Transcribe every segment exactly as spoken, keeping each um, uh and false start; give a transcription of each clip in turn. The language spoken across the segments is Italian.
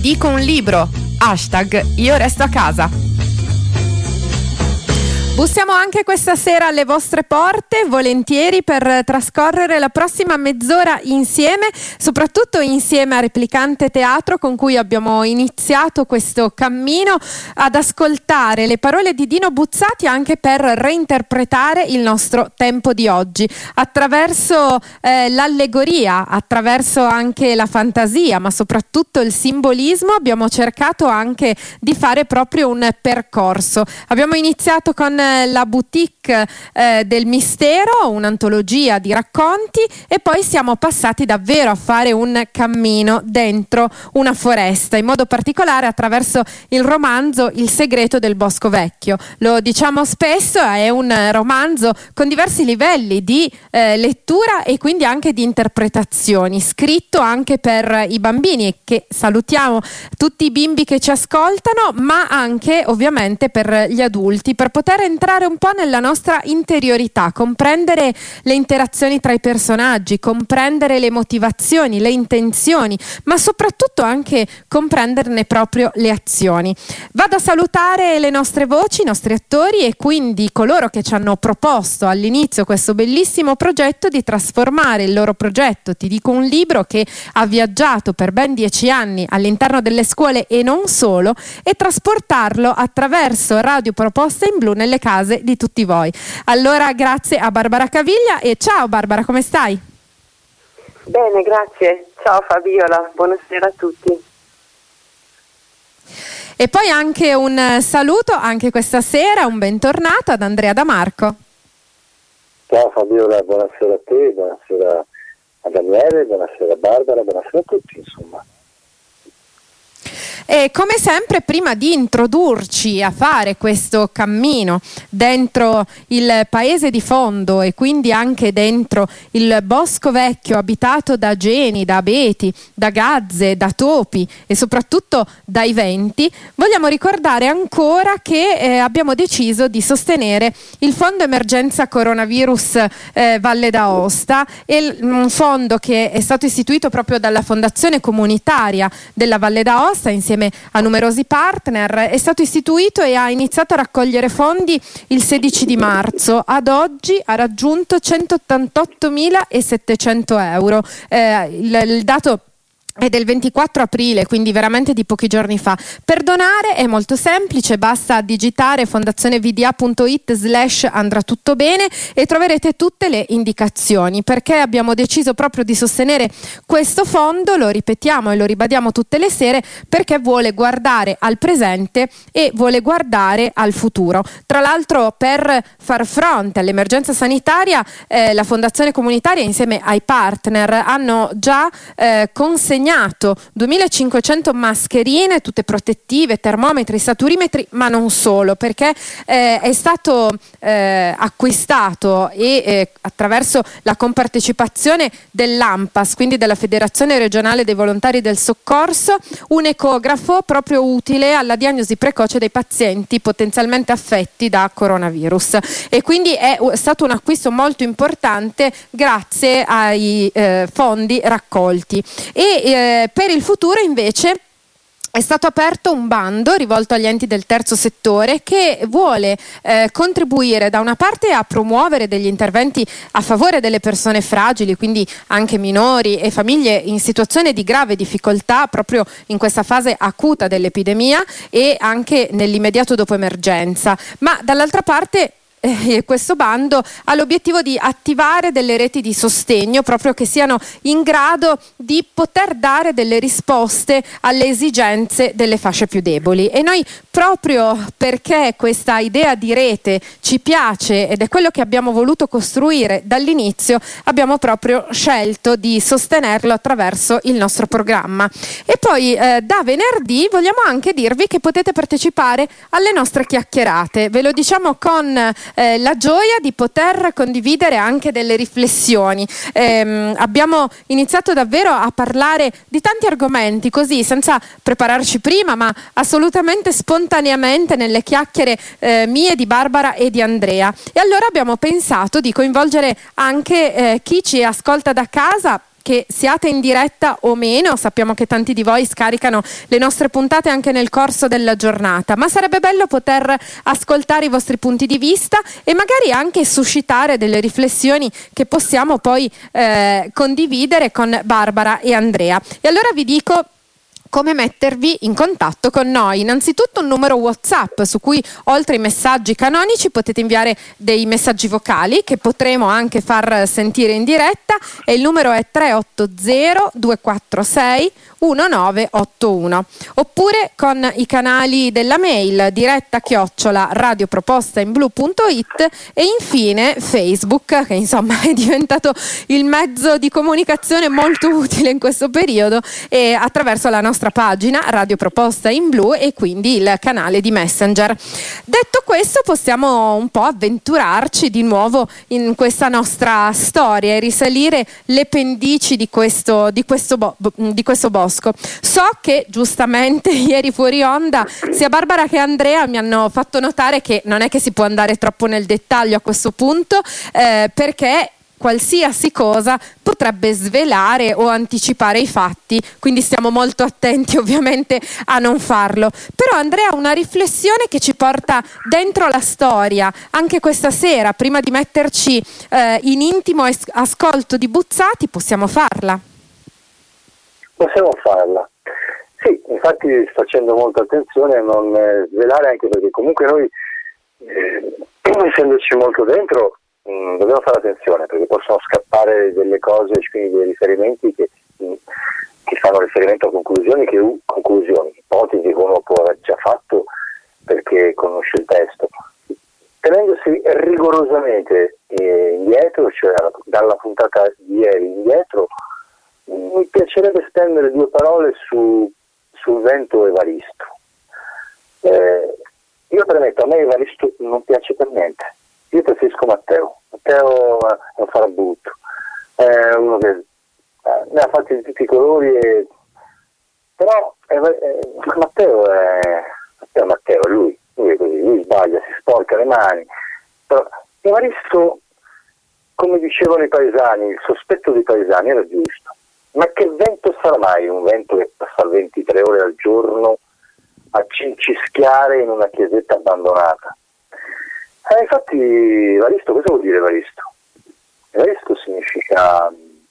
dico un libro, hashtag io resto a casa. Bussiamo anche questa sera alle vostre porte, volentieri, per trascorrere la prossima mezz'ora insieme, soprattutto insieme a Replicante Teatro, con cui abbiamo iniziato questo cammino ad ascoltare le parole di Dino Buzzati anche per reinterpretare il nostro tempo di oggi, attraverso eh, l'allegoria, attraverso anche la fantasia, ma soprattutto il simbolismo. Abbiamo cercato anche di fare proprio un percorso. Abbiamo iniziato con la boutique eh, del mistero, un'antologia di racconti, e poi siamo passati davvero a fare un cammino dentro una foresta, in modo particolare attraverso il romanzo Il segreto del Bosco Vecchio. Lo diciamo spesso, è un romanzo con diversi livelli di eh, lettura e quindi anche di interpretazioni, scritto anche per i bambini, e che salutiamo tutti i bimbi che ci ascoltano, ma anche ovviamente per gli adulti, per poter entrare un po' nella nostra interiorità, comprendere le interazioni tra i personaggi, comprendere le motivazioni, le intenzioni, ma soprattutto anche comprenderne proprio le azioni. Vado a salutare le nostre voci, i nostri attori e quindi coloro che ci hanno proposto all'inizio questo bellissimo progetto di trasformare il loro progetto Ti dico un libro, che ha viaggiato per ben dieci anni all'interno delle scuole e non solo, e trasportarlo attraverso Radio Proposta in Blu nelle case di tutti voi. Allora, grazie a Barbara Caviglia, e ciao Barbara, come stai? Bene, grazie. Ciao Fabiola, buonasera a tutti. E poi anche un saluto, anche questa sera, un bentornato ad Andrea Da Marco. Ciao Fabiola, buonasera a te, buonasera a Daniele, buonasera a Barbara, buonasera a tutti, insomma. E come sempre, prima di introdurci a fare questo cammino dentro il paese di fondo e quindi anche dentro il Bosco Vecchio, abitato da geni, da abeti, da gazze, da topi e soprattutto dai venti, vogliamo ricordare ancora che eh, abbiamo deciso di sostenere il Fondo Emergenza Coronavirus eh, Valle d'Aosta, e un fondo che è stato istituito proprio dalla Fondazione Comunitaria della Valle d'Aosta insieme a numerosi partner. È stato istituito e ha iniziato a raccogliere fondi il sedici di marzo. Ad oggi ha raggiunto centottantottomilasettecento euro. Eh, il, il dato è del ventiquattro aprile, quindi veramente di pochi giorni fa. Per donare è molto semplice, basta digitare fondazionevda.it slash andrà tutto bene e troverete tutte le indicazioni. Perché abbiamo deciso proprio di sostenere questo fondo, lo ripetiamo e lo ribadiamo tutte le sere, perché vuole guardare al presente e vuole guardare al futuro. Tra l'altro, per far fronte all'emergenza sanitaria, eh, la Fondazione Comunitaria insieme ai partner hanno già eh, consegnato duemilacinquecento mascherine, tutte protettive, termometri, saturimetri, ma non solo, perché eh, è stato eh, acquistato e eh, attraverso la compartecipazione dell'ANPAS, quindi della Federazione Regionale dei Volontari del Soccorso, un ecografo proprio utile alla diagnosi precoce dei pazienti potenzialmente affetti da coronavirus, e quindi è stato un acquisto molto importante grazie ai eh, fondi raccolti. E eh, per il futuro invece è stato aperto un bando rivolto agli enti del terzo settore che vuole eh, contribuire da una parte a promuovere degli interventi a favore delle persone fragili, quindi anche minori e famiglie in situazione di grave difficoltà proprio in questa fase acuta dell'epidemia e anche nell'immediato dopo emergenza, ma dall'altra parte Eh, questo bando ha l'obiettivo di attivare delle reti di sostegno proprio che siano in grado di poter dare delle risposte alle esigenze delle fasce più deboli, e noi proprio perché questa idea di rete ci piace ed è quello che abbiamo voluto costruire dall'inizio, abbiamo proprio scelto di sostenerlo attraverso il nostro programma. E poi eh, da venerdì vogliamo anche dirvi che potete partecipare alle nostre chiacchierate, ve lo diciamo con Eh, la gioia di poter condividere anche delle riflessioni. Eh, abbiamo iniziato davvero a parlare di tanti argomenti così, senza prepararci prima, ma assolutamente spontaneamente nelle chiacchiere eh, mie, di Barbara e di Andrea. E allora abbiamo pensato di coinvolgere anche eh, chi ci ascolta da casa, che siate in diretta o meno, sappiamo che tanti di voi scaricano le nostre puntate anche nel corso della giornata, ma sarebbe bello poter ascoltare i vostri punti di vista e magari anche suscitare delle riflessioni che possiamo poi eh, condividere con Barbara e Andrea. E allora vi dico come mettervi in contatto con noi. Innanzitutto un numero WhatsApp su cui oltre ai messaggi canonici potete inviare dei messaggi vocali che potremo anche far sentire in diretta, e il numero è tre otto zero due quattro sei uno nove otto uno, oppure con i canali della mail diretta chiocciola radiopropostainblu punto it e infine Facebook, che insomma è diventato il mezzo di comunicazione molto utile in questo periodo, e attraverso la nostra pagina Radio Proposta in Blu e quindi il canale di Messenger. Detto questo, possiamo un po' avventurarci di nuovo in questa nostra storia e risalire le pendici di questo, di questo, bo- di questo bosco. So che giustamente ieri fuori onda sia Barbara che Andrea mi hanno fatto notare che non è che si può andare troppo nel dettaglio a questo punto, eh, perché qualsiasi cosa potrebbe svelare o anticipare i fatti, quindi stiamo molto attenti ovviamente a non farlo. Però Andrea, una riflessione che ci porta dentro la storia anche questa sera, prima di metterci eh, in intimo es- ascolto di Buzzati, possiamo farla? Possiamo farla. Sì, infatti sto facendo molta attenzione a non eh, svelare, anche perché comunque noi, eh, essendoci molto dentro, mh, dobbiamo fare attenzione, perché possono scappare delle cose, quindi dei riferimenti che, mh, che fanno riferimento a conclusioni, che conclusioni, ipotesi che uno può aver già fatto perché conosce il testo. Tenendosi rigorosamente eh, indietro, cioè dalla puntata di ieri indietro, mi piacerebbe spendere due parole su, sul vento Evaristo. Eh, io premetto, a me Evaristo non piace per niente. Io preferisco Matteo. Matteo è un farabutto, è uno che eh, ne ha fatti di tutti i colori, e... però è, è, Matteo è Matteo, Matteo, è lui, lui è così, lui sbaglia, si sporca le mani. Però Evaristo, come dicevano i paesani, il sospetto dei paesani era giusto. Ma che vento sarà mai un vento che passa ventitré ore al giorno a cincischiare in una chiesetta abbandonata? Eh, infatti Evaristo, cosa vuol dire Evaristo? Evaristo significa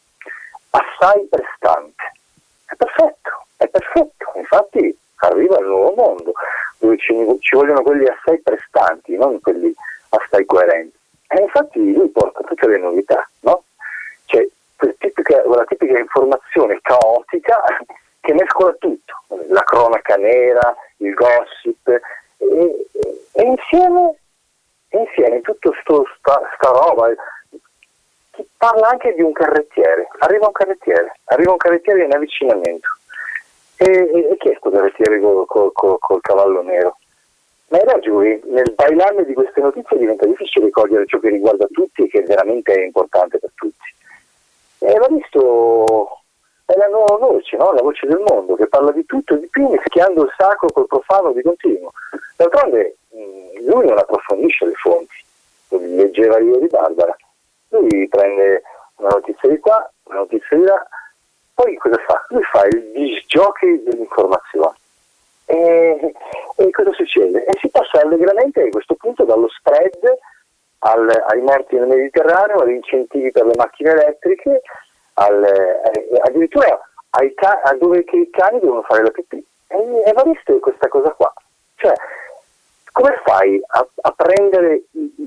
assai prestante. È perfetto, è perfetto. Infatti arriva il nuovo mondo, dove ci, ci vogliono quelli assai prestanti, non quelli assai coerenti. E infatti lui porta tutte le novità, no? Cioè, Tipica, quella tipica informazione caotica che mescola tutto, la cronaca nera, il gossip, e, e insieme, insieme tutto sto, sta, sta roba. Chi parla anche di un carrettiere, arriva un carrettiere, arriva un carrettiere in avvicinamento, e, e, e chi è questo carrettiere col, col, col, col cavallo nero? Ma hai ragione, nel bailarme di queste notizie diventa difficile cogliere ciò che riguarda tutti e che veramente è importante per tutti. E Evaristo è la nuova voce, no? La voce del mondo, che parla di tutto e di più, mischiando il sacro col profano di continuo. D'altronde mh, lui non approfondisce le fonti, leggeva ieri Barbara. Lui prende una notizia di qua, una notizia di là, poi cosa fa? Lui fa il disjockey dell'informazione. E, e cosa succede? E si passa allegramente a questo punto dallo spread Al, ai morti nel Mediterraneo, agli incentivi per le macchine elettriche, al, eh, addirittura ai ca- a dove che i cani devono fare la pipì. E Evaristo è questa cosa qua. Cioè, come fai a, a prendere...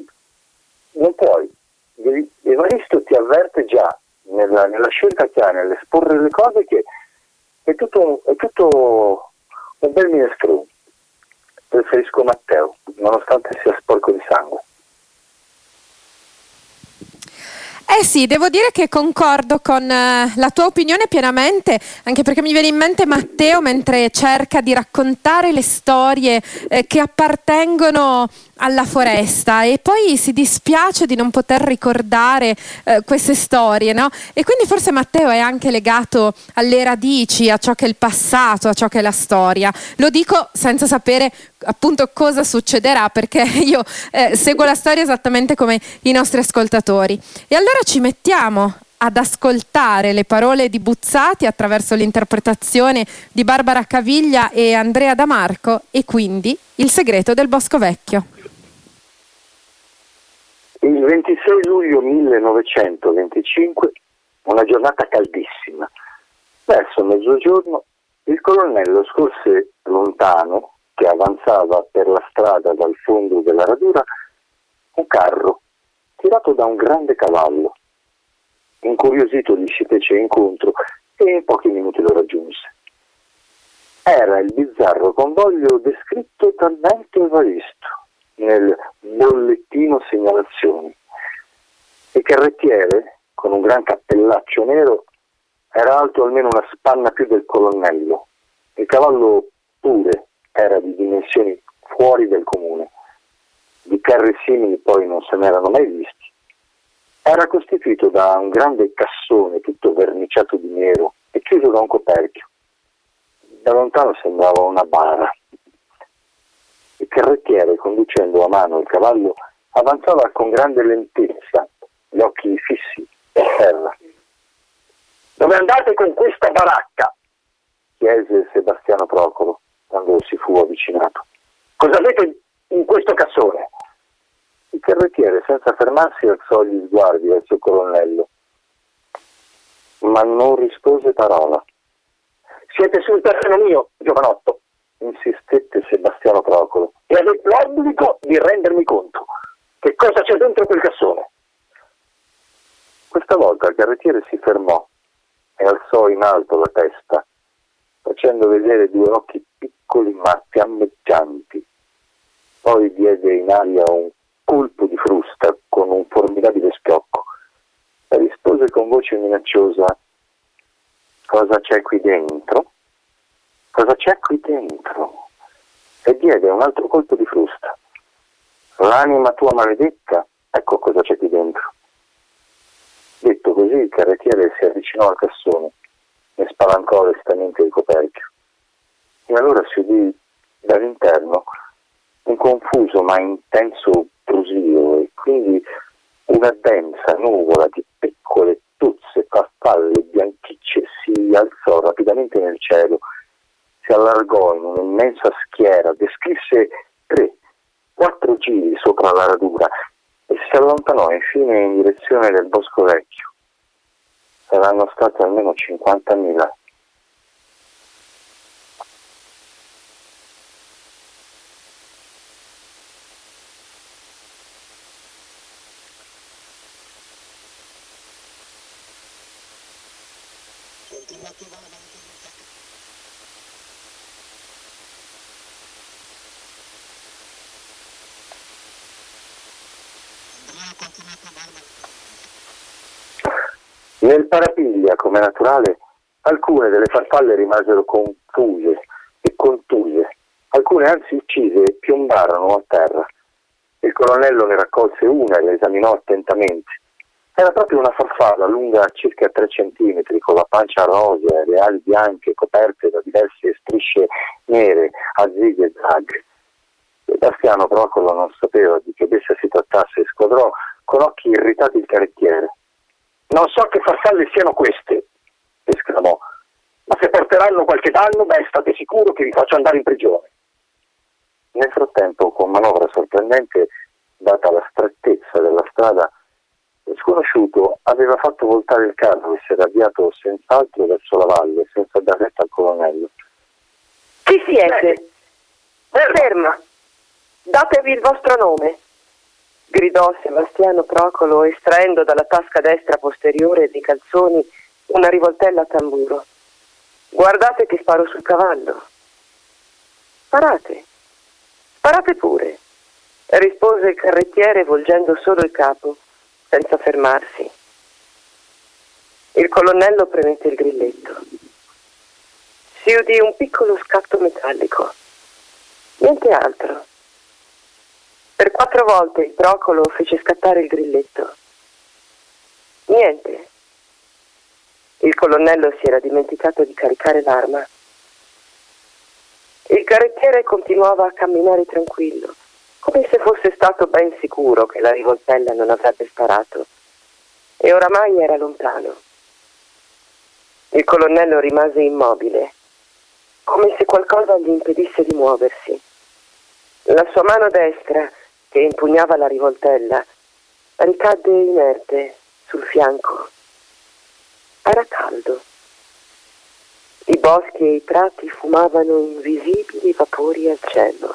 Non puoi. Evaristo ti avverte già nella, nella scelta che ha, nell'esporre le cose, che è tutto, è tutto un bel minestrone. Preferisco Matteo, nonostante sia sporco di sangue. Eh sì, devo dire che concordo con eh, la tua opinione pienamente, anche perché mi viene in mente Matteo mentre cerca di raccontare le storie eh, che appartengono alla foresta, e poi si dispiace di non poter ricordare eh, queste storie, no? E quindi forse Matteo è anche legato alle radici, a ciò che è il passato, a ciò che è la storia. Lo dico senza sapere appunto cosa succederà, perché io eh, seguo la storia esattamente come i nostri ascoltatori. E allora ci mettiamo ad ascoltare le parole di Buzzati attraverso l'interpretazione di Barbara Caviglia e Andrea Damarco, e quindi Il segreto del Bosco Vecchio. Il ventisei luglio millenovecentoventicinque, una giornata caldissima. Verso mezzogiorno il colonnello scorse lontano, che avanzava per la strada dal fondo della radura, un carro tirato da un grande cavallo. Incuriosito gli si fece incontro e in pochi minuti lo raggiunse. Era il bizzarro convoglio descritto dal Vento Evaristo nel bollettino segnalazioni. Il carrettiere, con un gran cappellaccio nero, era alto almeno una spanna più del colonnello. Il cavallo pure era di dimensioni fuori del comune. Di carri simili poi non se n'erano mai visti. Era costituito da un grande cassone tutto verniciato di nero e chiuso da un coperchio. Da lontano sembrava una bara. Il carrettiere, conducendo a mano il cavallo, avanzava con grande lentezza, gli occhi fissi a terra. «Dove andate con questa baracca?» chiese Sebastiano Procolo quando si fu avvicinato. «Cosa avete in questo cassone?» Il carrettiere, senza fermarsi, alzò gli sguardi verso il colonnello, ma non rispose parola. «Siete sul terreno mio, giovanotto», insistette Sebastiano Procolo, «e avete l'obbligo di rendermi conto. Che cosa c'è dentro quel cassone?» Questa volta il carrettiere si fermò e alzò in alto la testa, facendo vedere due occhi piccoli ma fiammeggianti. Poi diede in aria un colpo di frusta con un formidabile schiocco e rispose con voce minacciosa: «Cosa c'è qui dentro? Cosa c'è qui dentro?» E diede un altro colpo di frusta. «L'anima tua maledetta, ecco cosa c'è qui dentro». Detto così, il carrettiere si avvicinò al cassone e spalancò lestamente il coperchio. E allora si udì dall'interno un confuso ma intenso brusio e quindi una densa nuvola di piccole tozze, farfalle bianchicce si alzò rapidamente nel cielo, si allargò in un'immensa schiera, descrisse tre, quattro giri sopra la radura e si allontanò infine in direzione del Bosco Vecchio. Saranno state almeno cinquantamila. Nel parapiglia, come naturale, alcune delle farfalle rimasero confuse e contuse, alcune anzi uccise e piombarono a terra. Il colonnello ne raccolse una e la esaminò attentamente. Era proprio una farfalla lunga circa tre centimetri, con la pancia rosea e le ali bianche coperte da diverse strisce nere a zig e zag. Sebastiano Procolo non sapeva di che bestia si trattasse e squadrò con occhi irritati il carrettiere. «Non so che farfalle siano queste», esclamò, «ma se porteranno qualche danno, beh, state sicuro che vi faccio andare in prigione». Nel frattempo, con manovra sorprendente, data la strettezza della strada, il sconosciuto aveva fatto voltare il carro e si era avviato senz'altro verso la valle, senza dar retta al colonnello. «Chi siete? Ferma! Datevi il vostro nome», gridò Sebastiano Procolo, estraendo dalla tasca destra posteriore dei calzoni una rivoltella a tamburo. «Guardate che sparo sul cavallo». «Sparate, sparate pure», rispose il carrettiere volgendo solo il capo, senza fermarsi. Il colonnello premette il grilletto. Si udì un piccolo scatto metallico. Niente altro. Per quattro volte il Procolo fece scattare il grilletto. Niente. Il colonnello si era dimenticato di caricare l'arma. Il carrettiere continuava a camminare tranquillo, come se fosse stato ben sicuro che la rivoltella non avrebbe sparato. e oramai era lontano. Il colonnello rimase immobile, come se qualcosa gli impedisse di muoversi. La sua mano destra, che impugnava la rivoltella, ricadde inerte sul fianco. Era caldo. I boschi e i prati fumavano invisibili vapori al cielo.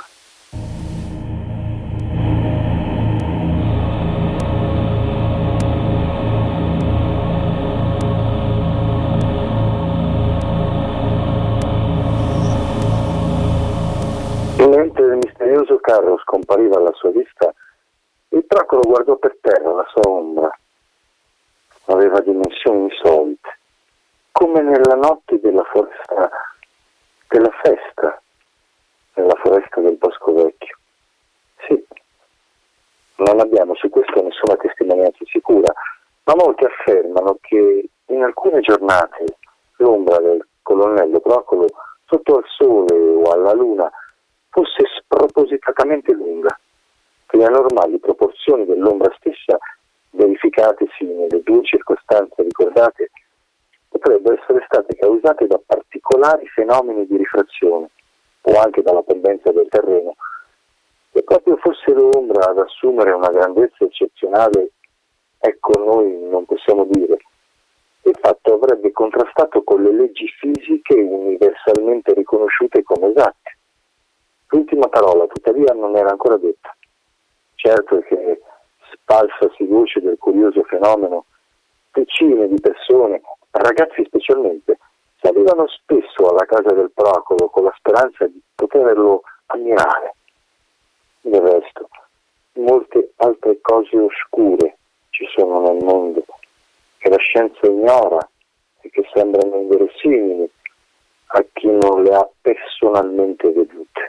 Mentre il misterioso carro scompariva alla sua vista, il Procolo guardò per terra la sua ombra. Aveva dimensioni insolite, come nella notte della foresta, della festa, nella foresta del Bosco Vecchio. Sì, non abbiamo su questo nessuna testimonianza sicura, ma molti affermano che in alcune giornate l'ombra del colonnello Procolo sotto al sole o alla luna fosse spropositatamente lunga, che le anormali proporzioni dell'ombra stessa, verificatesi nelle due circostanze ricordate, potrebbero essere state causate da particolari fenomeni di rifrazione o anche dalla pendenza del terreno, che proprio fosse l'ombra ad assumere una grandezza eccezionale, ecco, noi non possiamo dire. Il fatto avrebbe contrastato con le leggi fisiche universalmente riconosciute come esatte. L'ultima parola, tuttavia, non era ancora detta. Certo è che, sparsasi voce del curioso fenomeno, decine di persone, ragazzi specialmente, salivano spesso alla casa del Procolo con la speranza di poterlo ammirare. Del resto, molte altre cose oscure ci sono nel mondo, che la scienza ignora e che sembrano inverosimili a chi non le ha personalmente vedute.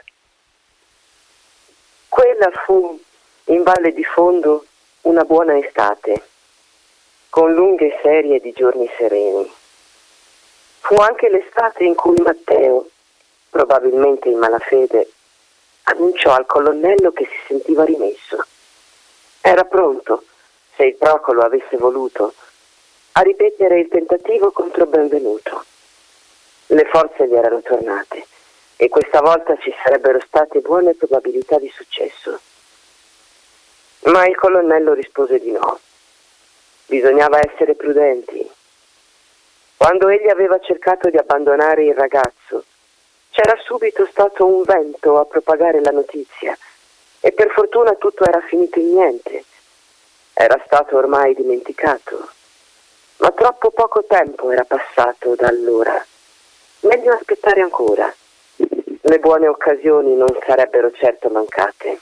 Quella fu, in Valle di Fondo, una buona estate, con lunghe serie di giorni sereni. Fu anche l'estate in cui Matteo, probabilmente in malafede, annunciò al colonnello che si sentiva rimesso. Era pronto, se il Procolo avesse voluto, a ripetere il tentativo contro Benvenuto. Le forze gli erano tornate e questa volta ci sarebbero state buone probabilità di successo. Ma il colonnello rispose di no. Bisognava essere prudenti. Quando egli aveva cercato di abbandonare il ragazzo, c'era subito stato un vento a propagare la notizia e per fortuna tutto era finito in niente. Era stato ormai dimenticato. Ma troppo poco tempo era passato da allora. Meglio aspettare ancora. Le buone occasioni non sarebbero certo mancate.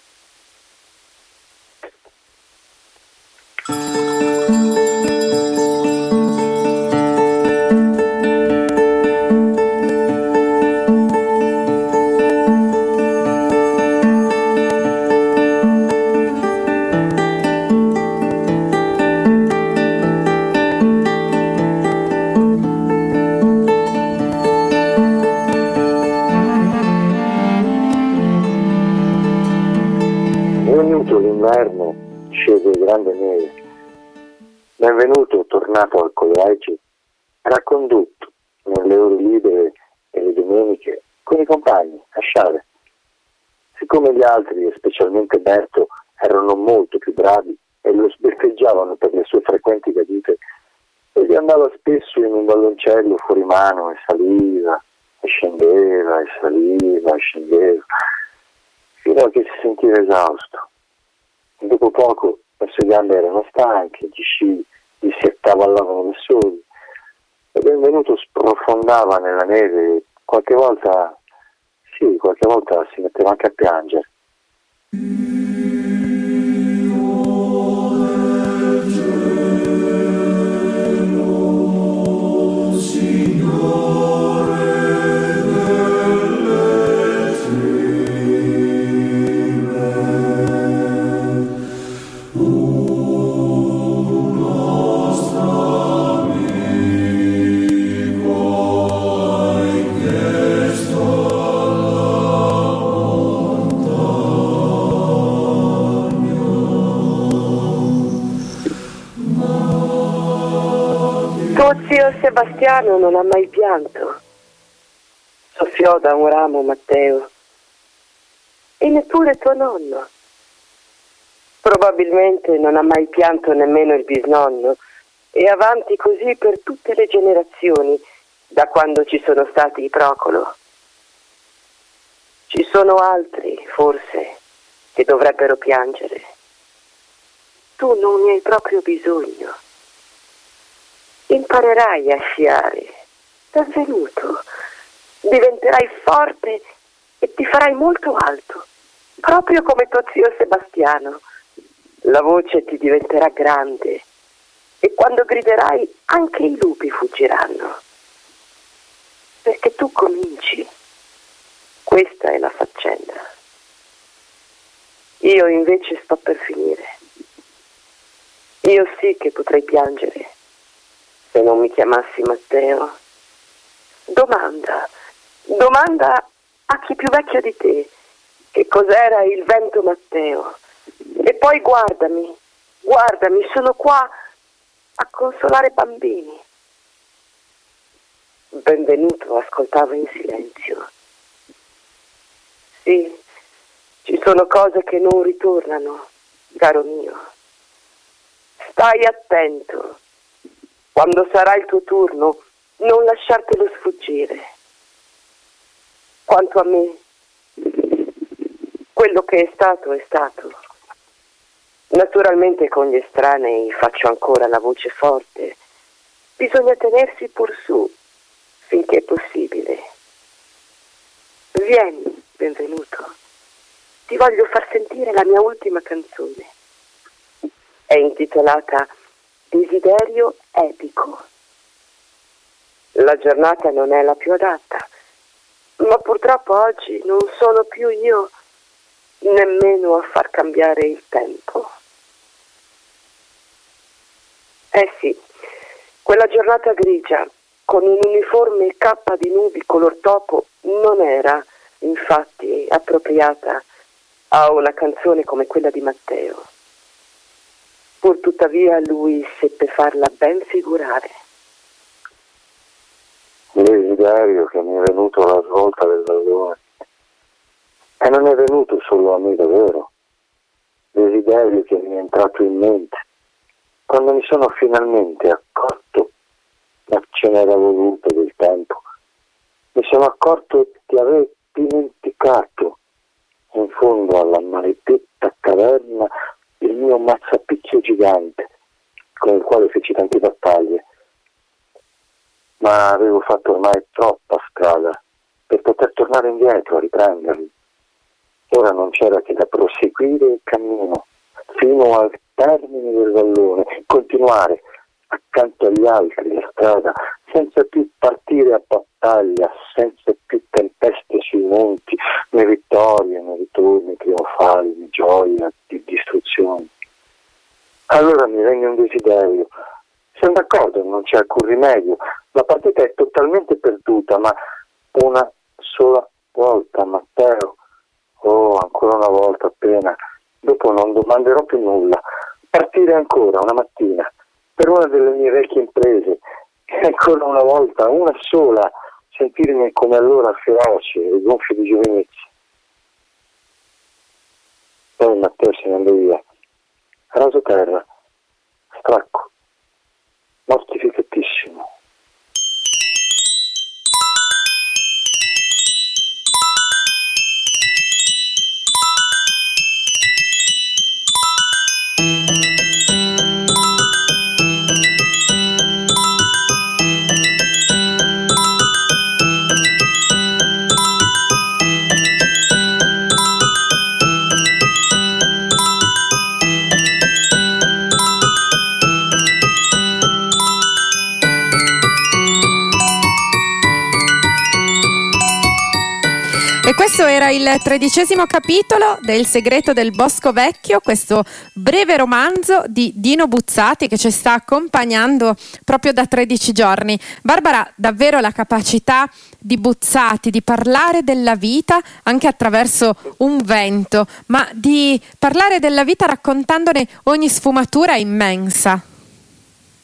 L'inverno scese grande neve. Benvenuto, tornato al collegio, era condotto nelle ore libere e le domeniche con i compagni a sciare. Siccome gli altri, e specialmente Berto, erano molto più bravi e lo sbeffeggiavano per le sue frequenti cadute, egli andava spesso in un balloncello fuori mano e saliva, e scendeva, e saliva, e scendeva, fino a che si sentiva esausto. Dopo poco le sue gambe erano stanche, gli sci gli si attavallavano da soli, e Benvenuto sprofondava nella neve e qualche volta, sì, qualche volta si metteva anche a piangere. Tuo zio Sebastiano non ha mai pianto. Soffiò da un ramo Matteo. E neppure tuo nonno. Probabilmente non ha mai pianto nemmeno il bisnonno. E avanti così per tutte le generazioni, da quando ci sono stati i Procolo. Ci sono altri, forse, che dovrebbero piangere. Tu non ne hai proprio bisogno. Imparerai a sciare, da venuto. Diventerai forte e ti farai molto alto, proprio come tuo zio Sebastiano. La voce ti diventerà grande e quando griderai anche i lupi fuggiranno. Perché tu cominci. Questa è la faccenda. Io invece sto per finire. Io sì che potrei piangere se non mi chiamassi Matteo. Domanda, domanda a chi più vecchio di te che cos'era il vento Matteo. E poi guardami, guardami, sono qua a consolare bambini. Benvenuto ascoltava in silenzio. Sì, ci sono cose che non ritornano, caro mio. Stai attento. Quando sarà il tuo turno, non lasciartelo sfuggire. Quanto a me, quello che è stato è stato. Naturalmente con gli estranei faccio ancora la voce forte. Bisogna tenersi pur su, finché è possibile. Vieni, benvenuto. Ti voglio far sentire la mia ultima canzone. È intitolata Desiderio epico. La giornata non è la più adatta, ma purtroppo oggi non sono più io nemmeno a far cambiare il tempo. Eh sì, quella giornata grigia con un uniforme cappa di nubi color topo non era infatti appropriata a una canzone come quella di Matteo. Pur tuttavia lui seppe farla ben figurare. Desiderio che mi è venuto alla svolta del vallone. E non è venuto solo a me davvero. Desiderio che mi è entrato in mente quando mi sono finalmente accorto che ce n'era voluto del tempo. Mi sono accorto che avevo dimenticato in fondo alla maledetta caverna il mio mazzapicchio gigante con il quale feci tante battaglie, ma avevo fatto ormai troppa strada per poter tornare indietro a riprenderli. Ora non c'era che da proseguire il cammino fino al termine del vallone, continuare accanto agli altri la strada, senza più partire a battaglia, senza più tempeste sui monti, né vittorie, né ritorni trionfali, né gioia, di distruzione. Allora mi venne un desiderio. Siamo d'accordo, non c'è alcun rimedio. La partita è totalmente perduta, ma una sola volta, Matteo. Oh, ancora una volta appena. Dopo non domanderò più nulla. Partire ancora una mattina per una delle mie vecchie imprese e ancora una volta, una sola, sentirmi come allora feroce e gonfio di giovinezza. Poi Matteo se ne andò via, raso terra, stracco, mortificatissimo. E questo era il tredicesimo capitolo del Segreto del Bosco Vecchio, questo breve romanzo di Dino Buzzati che ci sta accompagnando proprio da tredici giorni. Barbara, davvero la capacità di Buzzati di parlare della vita anche attraverso un vento, ma di parlare della vita raccontandone ogni sfumatura è immensa.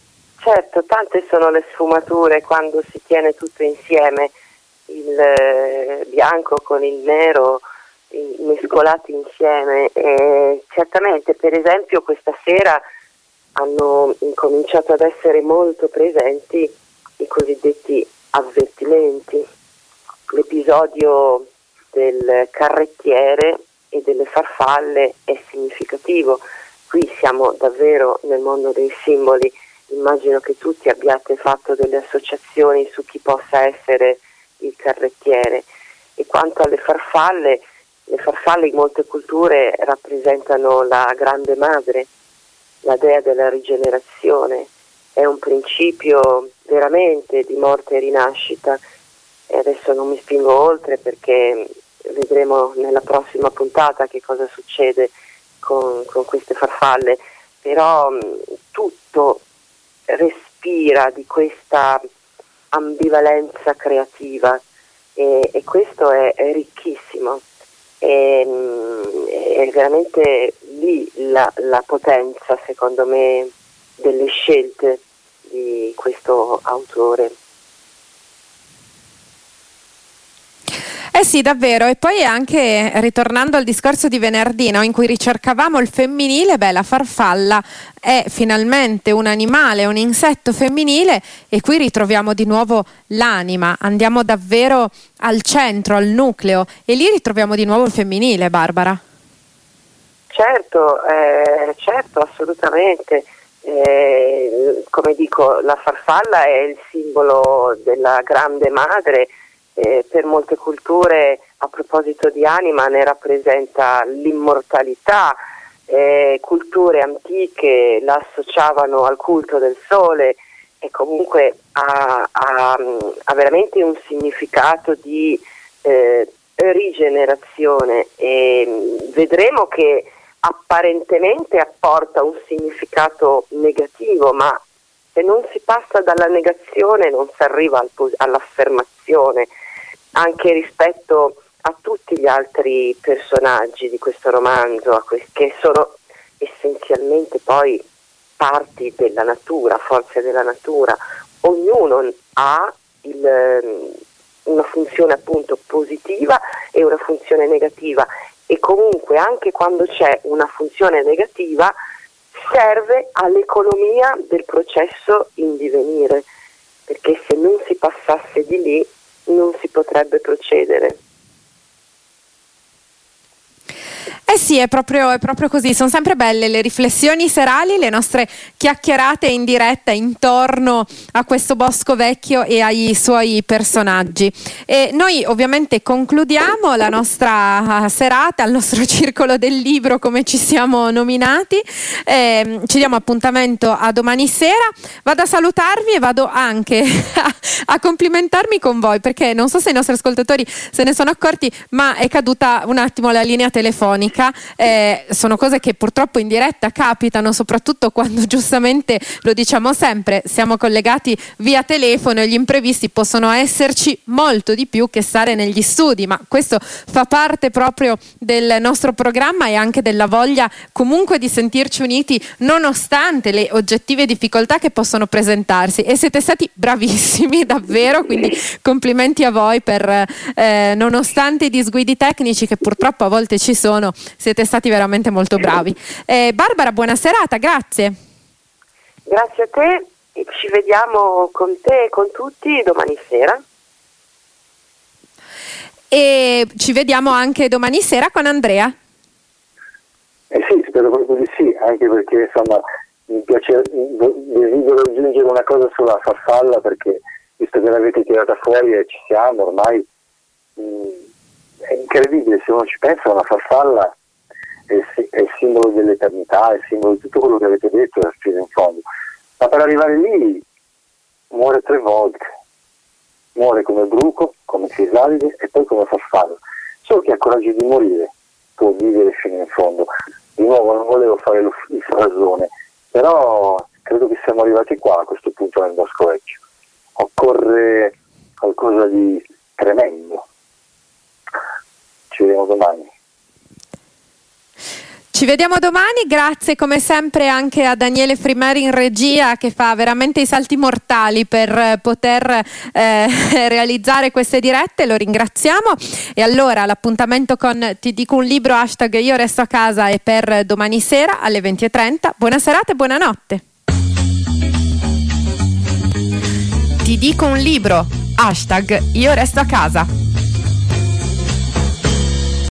certo, tante sono le sfumature quando si tiene tutto insieme, il eh, bianco con il nero i- mescolati insieme. E certamente, per esempio, questa sera hanno incominciato ad essere molto presenti i cosiddetti avvertimenti. L'episodio del carrettiere e delle farfalle è significativo. Qui siamo davvero nel mondo dei simboli. Immagino che tutti abbiate fatto delle associazioni su chi possa essere il carrettiere. E quanto alle farfalle, le farfalle in molte culture rappresentano la grande madre, la dea della rigenerazione. È un principio veramente di morte e rinascita. E adesso non mi spingo oltre perché vedremo nella prossima puntata che cosa succede con, con queste farfalle, però mh, tutto respira di questa ambivalenza creativa e, e questo è, è ricchissimo. E, mh, è veramente lì la, la potenza, secondo me, delle scelte di questo autore. Eh sì, davvero. E poi anche ritornando al discorso di venerdì, no, in cui ricercavamo il femminile, beh, la farfalla è finalmente un animale, un insetto femminile, e qui ritroviamo di nuovo l'anima, andiamo davvero al centro, al nucleo, e lì ritroviamo di nuovo il femminile, Barbara. Certo, eh, certo, assolutamente. Eh, come dico, la farfalla è il simbolo della grande madre. Eh, per molte culture, a proposito di anima, ne rappresenta l'immortalità. Eh, culture antiche la associavano al culto del sole e comunque ha, ha, ha veramente un significato di eh, rigenerazione, e vedremo che apparentemente apporta un significato negativo, ma se non si passa dalla negazione non si arriva al, all'affermazione. Anche rispetto a tutti gli altri personaggi di questo romanzo, a que- che sono essenzialmente poi parti della natura, forze della natura, ognuno ha il, una funzione appunto positiva e una funzione negativa, e comunque anche quando c'è una funzione negativa serve all'economia del processo in divenire, perché se non si passasse di lì non si potrebbe procedere. Eh sì, è proprio, è proprio così, sono sempre belle le riflessioni serali, le nostre chiacchierate in diretta intorno a questo bosco vecchio e ai suoi personaggi. E noi ovviamente concludiamo la nostra serata, il nostro circolo del libro, come ci siamo nominati, eh, ci diamo appuntamento a domani sera. Vado a salutarvi e vado anche a, a complimentarmi con voi, perché non so se i nostri ascoltatori se ne sono accorti, ma è caduta un attimo la linea telefonica. Eh, sono cose che purtroppo in diretta capitano, soprattutto quando, giustamente lo diciamo sempre, siamo collegati via telefono, e gli imprevisti possono esserci molto di più che stare negli studi, ma questo fa parte proprio del nostro programma e anche della voglia comunque di sentirci uniti nonostante le oggettive difficoltà che possono presentarsi, e siete stati bravissimi davvero, quindi complimenti a voi per eh, nonostante i disguidi tecnici che purtroppo a volte ci sono, siete stati veramente molto bravi. Eh, Barbara, buona serata, grazie. Grazie a te, e ci vediamo con te e con tutti domani sera. E ci vediamo anche domani sera con Andrea. Eh sì, spero proprio di sì, anche perché insomma mi piace, desidero aggiungere una cosa sulla farfalla, perché visto che l'avete tirata fuori e ci siamo ormai, mh, è incredibile, se uno ci pensa, una farfalla è, è il simbolo dell'eternità, è il simbolo di tutto quello che avete detto fino in fondo, ma per arrivare lì muore tre volte, muore come bruco, come crisalide e poi come farfalla. Solo chi ha coraggio di morire può vivere fino in fondo. Di nuovo non volevo fare il frasone, però credo che siamo arrivati qua a questo punto nel Bosco Vecchio. Occorre qualcosa di tremendo. Ci vediamo domani. Ci vediamo domani, grazie come sempre anche a Daniele Frimeri in regia, che fa veramente i salti mortali per poter eh, realizzare queste dirette, lo ringraziamo. E allora l'appuntamento con Ti dico un libro, hashtag Io resto a casa, è per domani sera alle venti e trenta. Buona serata e buonanotte. Ti dico un libro, hashtag Io resto a casa.